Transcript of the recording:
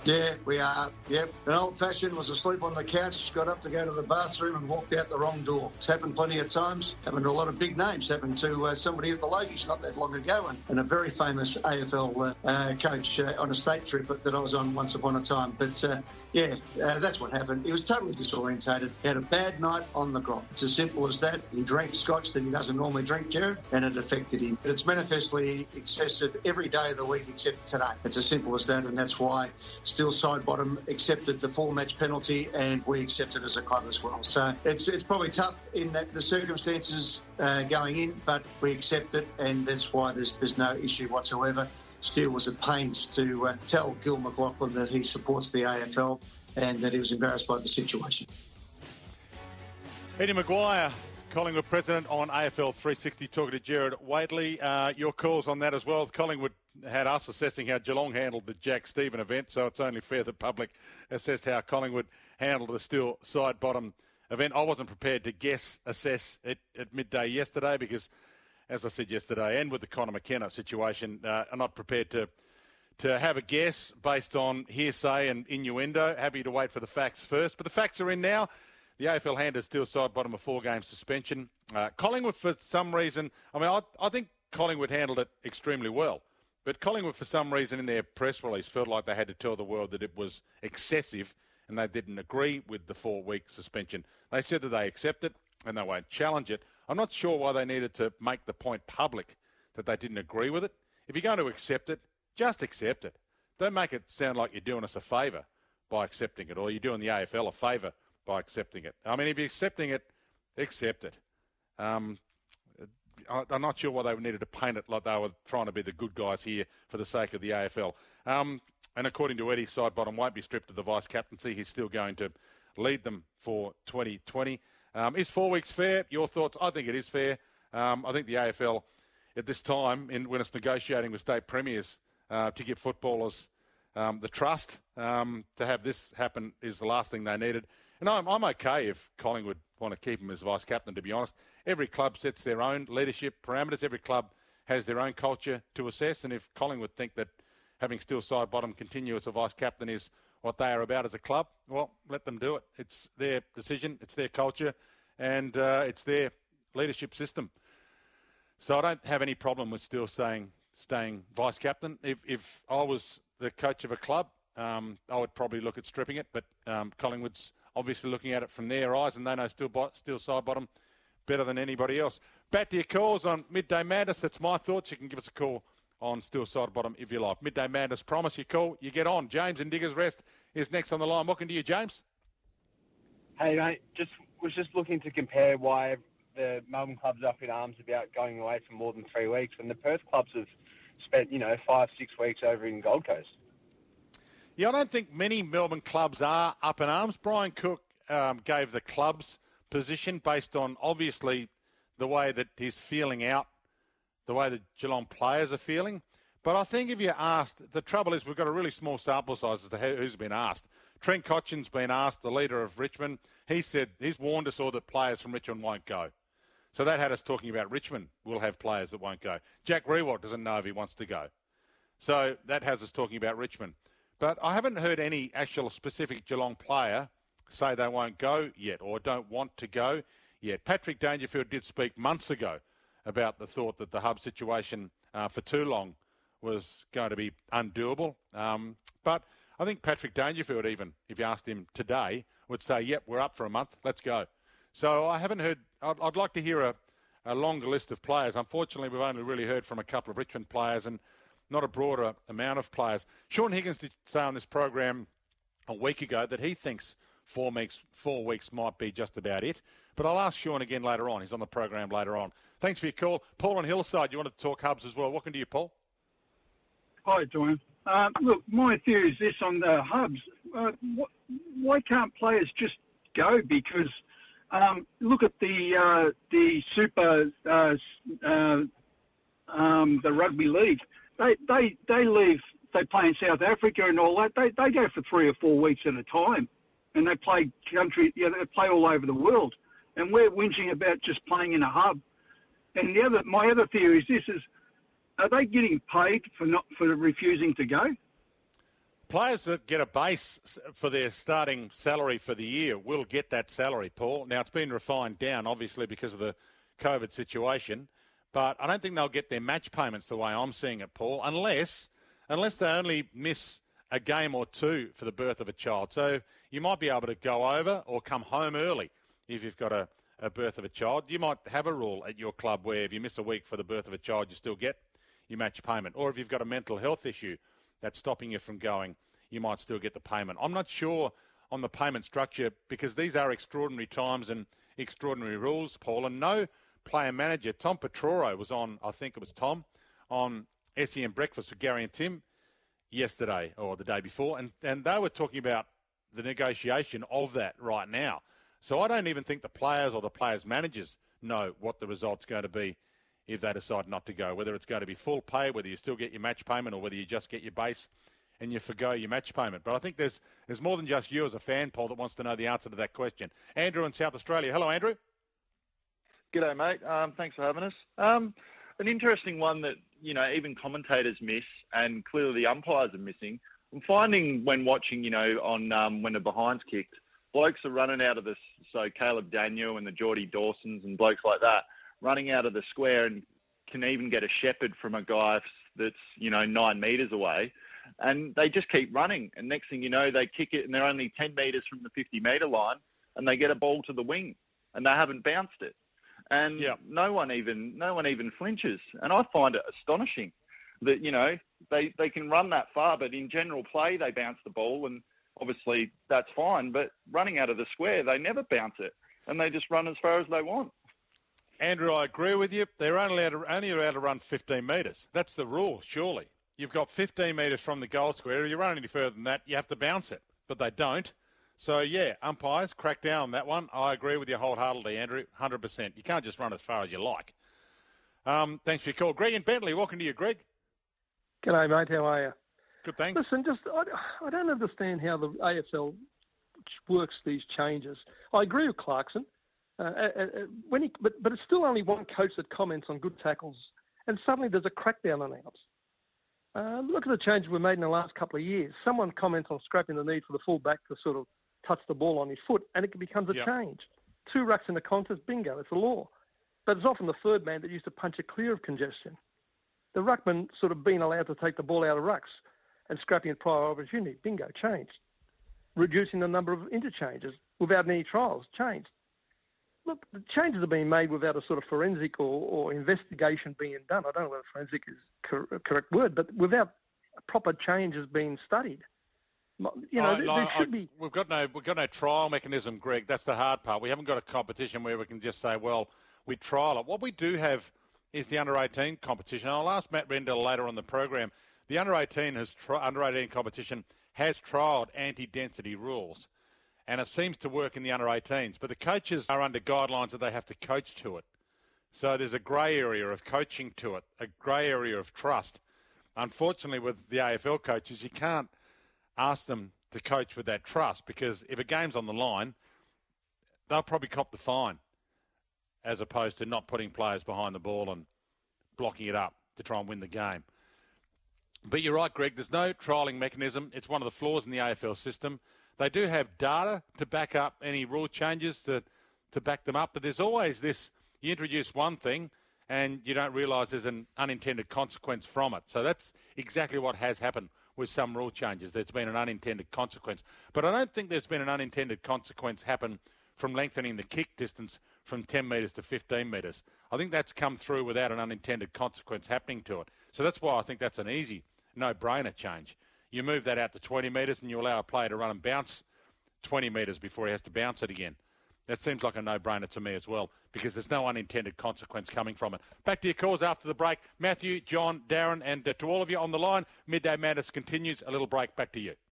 Yeah, we are. Yep. An old-fashioned was asleep on the couch, got up to go to the bathroom and walked out the wrong door. It's happened plenty of times. Happened to a lot of big names. Happened to somebody at the Logies not that long ago, and a very famous AFL coach on a state trip that I was on once upon a time. But that's what happened. He was totally disorientated. He had a bad night on the grog. It's as simple as that. He drank scotch that he doesn't normally drink, Jared, and it affected him. But it's manifestly excessive every day of the week except today. It's as simple as that, and that's why Still Sidebottom accepted the 4-match penalty, and we accepted as a club as well. So it's probably tough in the circumstances going in, but we accept it, and that's why there's no issue whatsoever. Steele was at pains to tell Gil McLachlan that he supports the AFL and that he was embarrassed by the situation. Eddie Maguire, Collingwood president, on AFL 360, talking to Gerard Whateley. Your calls on that as well. Collingwood had us assessing how Geelong handled the Jack Stephen event, so it's only fair the public assess how Collingwood handled the Steele Sidebottom event. I wasn't prepared to assess it at midday yesterday because, as I said yesterday, and with the Connor McKenna situation, I'm not prepared to have a guess based on hearsay and innuendo. Happy to wait for the facts first. But the facts are in now. The AFL handed Steele Sidebottom a 4-game suspension. Collingwood, for some reason, I think Collingwood handled it extremely well. But Collingwood, for some reason, in their press release, felt like they had to tell the world that it was excessive and they didn't agree with the 4-week suspension. They said that they accept it and they won't challenge it. I'm not sure why they needed to make the point public that they didn't agree with it. If you're going to accept it, just accept it. Don't make it sound like you're doing us a favour by accepting it, or you're doing the AFL a favour by accepting it. I mean, if you're accepting it, accept it. I'm not sure why they needed to paint it like they were trying to be the good guys here for the sake of the AFL. And according to Eddie, Sidebottom won't be stripped of the vice-captaincy. He's still going to lead them for 2020. Is 4 weeks fair? Your thoughts? I think it is fair. I think the AFL at this time, when it's negotiating with state premiers to give footballers the trust to have this happen, is the last thing they needed. And I'm okay if Collingwood want to keep him as vice-captain, to be honest. Every club sets their own leadership parameters. Every club has their own culture to assess. And if Collingwood think that having Steele Sidebottom continue as a vice-captain is what they are about as a club, well, let them do it. It's their decision, it's their culture, and it's their leadership system. So I don't have any problem with Steele staying vice-captain. If I was the coach of a club, I would probably look at stripping it, but Collingwood's obviously looking at it from their eyes, and they know Steele Sidebottom better than anybody else. Back to your calls on Midday Madness. That's my thoughts. You can give us a call on Steele Sidebottom if you like. Midday Madness, promise you call, you get on. James in Diggers Rest is next on the line. Welcome to you, James. Hey, mate. Was just looking to compare why the Melbourne clubs are up in arms about going away for more than 3 weeks when the Perth clubs have spent, 5-6 weeks over in Gold Coast. Yeah, I don't think many Melbourne clubs are up in arms. Brian Cook gave the club's position based on, obviously, the way that he's feeling out, the way the Geelong players are feeling. But I think if you're asked, the trouble is we've got a really small sample size as to who's been asked. Trent Cotchin's been asked, the leader of Richmond. He said he's warned us all that players from Richmond won't go. So that had us talking about Richmond will have players that won't go. Jack Riewoldt doesn't know if he wants to go. So that has us talking about Richmond. But I haven't heard any actual specific Geelong player say they won't go yet or don't want to go yet. Patrick Dangerfield did speak months ago about the thought that the hub situation for too long was going to be undoable. But I think Patrick Dangerfield, even if you asked him today, would say, yep, we're up for a month, let's go. So I haven't heard, I'd like to hear a longer list of players. Unfortunately, we've only really heard from a couple of Richmond players and not a broader amount of players. Sean Higgins did say on this program a week ago that he thinks 4 weeks might be just about it. But I'll ask Sean again later on. He's on the program later on. Thanks for your call. Paul on Hillside, you wanted to talk hubs as well. Welcome to you, Paul. Hi, Dwayne. Look, my theory is this on the hubs. Why can't players just go? Because look at the Super, the rugby league. They leave. They play in South Africa and all that. They go for 3 or 4 weeks at a time, and they play they play all over the world. And we're whinging about just playing in a hub. And my other theory is this: are they getting paid for refusing to go? players that get a base for their starting salary for the year will get that salary, Paul. Now, it's been refined down, obviously, because of the COVID situation, but I don't think they'll get their match payments the way I'm seeing it, Paul, unless they only miss a game or two for the birth of a child. So you might be able to go over or come home early if you've got a birth of a child. You might have a rule at your club where if you miss a week for the birth of a child, you still get your match payment. Or if you've got a mental health issue that's stopping you from going, you might still get the payment. I'm not sure on the payment structure because these are extraordinary times and extraordinary rules, Paul, and no player manager. Tom Petroro was on, I think it was Tom, on SEN Breakfast with Gary and Tim yesterday or the day before, and they were talking about the negotiation of that right now. So I don't even think the players or the players' managers know what the result's going to be if they decide not to go, whether it's going to be full pay, whether you still get your match payment or whether you just get your base and you forgo your match payment. But I think there's more than just you as a fan, Paul, that wants to know the answer to that question. Andrew in South Australia. Hello, Andrew. G'day, mate. Thanks for having us. An interesting one that, even commentators miss and clearly the umpires are missing. I'm finding when watching, on when the behind's kicked, blokes are running out of this. So Caleb Daniel and the Geordie Dawsons and blokes like that running out of the square and can even get a shepherd from a guy that's, 9 metres away. And they just keep running. And next thing you know, they kick it and they're only 10 metres from the 50-metre line and they get a ball to the wing and they haven't bounced it. And no one even flinches. And I find it astonishing that, they can run that far, but in general play, they bounce the ball and obviously that's fine. But running out of the square, they never bounce it and they just run as far as they want. Andrew, I agree with you. They're only allowed to run 15 metres. That's the rule, surely. You've got 15 metres from the goal square. If you run any further than that, you have to bounce it. But they don't. So, yeah, umpires, crack down on that one. I agree with you wholeheartedly, Andrew, 100%. You can't just run as far as you like. Thanks for your call. Greg in Bentley, welcome to you, Greg. G'day, mate. How are you? Good, thanks. Listen, I don't understand how the AFL works these changes. I agree with Clarkson. But it's still only one coach that comments on good tackles, and suddenly there's a crackdown announced. Look at the changes we made in the last couple of years. Someone comments on scrapping the need for the fullback to sort of touch the ball on his foot, and it becomes a change. 2 rucks in the contest, bingo, it's a law. But it's often the third man that used to punch it clear of congestion. The ruckman sort of being allowed to take the ball out of rucks and scrapping at prior opportunity, bingo, changed. Reducing the number of interchanges without any trials, changed. Look, the changes are being made without a sort of forensic or investigation being done. I don't know whether forensic is a correct word, but without proper changes being studied. There should be. We've got no trial mechanism, Greg. That's the hard part. We haven't got a competition where we can just say, well, we trial it. What we do have is the under-18 competition. I'll ask Matt Rendell later on the program. The under-18 competition has trialled anti-density rules. And it seems to work in the under-18s. But the coaches are under guidelines that they have to coach to it. So there's a grey area of coaching to it, a grey area of trust. Unfortunately, with the AFL coaches, you can't ask them to coach with that trust because if a game's on the line, they'll probably cop the fine as opposed to not putting players behind the ball and blocking it up to try and win the game. But you're right, Greg, there's no trialling mechanism. It's one of the flaws in the AFL system. They do have data to back up any rule changes to back them up, but there's always this, you introduce one thing and you don't realise there's an unintended consequence from it. So that's exactly what has happened with some rule changes. There's been an unintended consequence. But I don't think there's been an unintended consequence happen from lengthening the kick distance from 10 metres to 15 metres. I think that's come through without an unintended consequence happening to it. So that's why I think that's an easy, no-brainer change. You move that out to 20 metres and you allow a player to run and bounce 20 metres before he has to bounce it again. That seems like a no-brainer to me as well because there's no unintended consequence coming from it. Back to your calls after the break. Matthew, John, Darren, and to all of you on the line, Midday Madness continues. A little break. Back to you.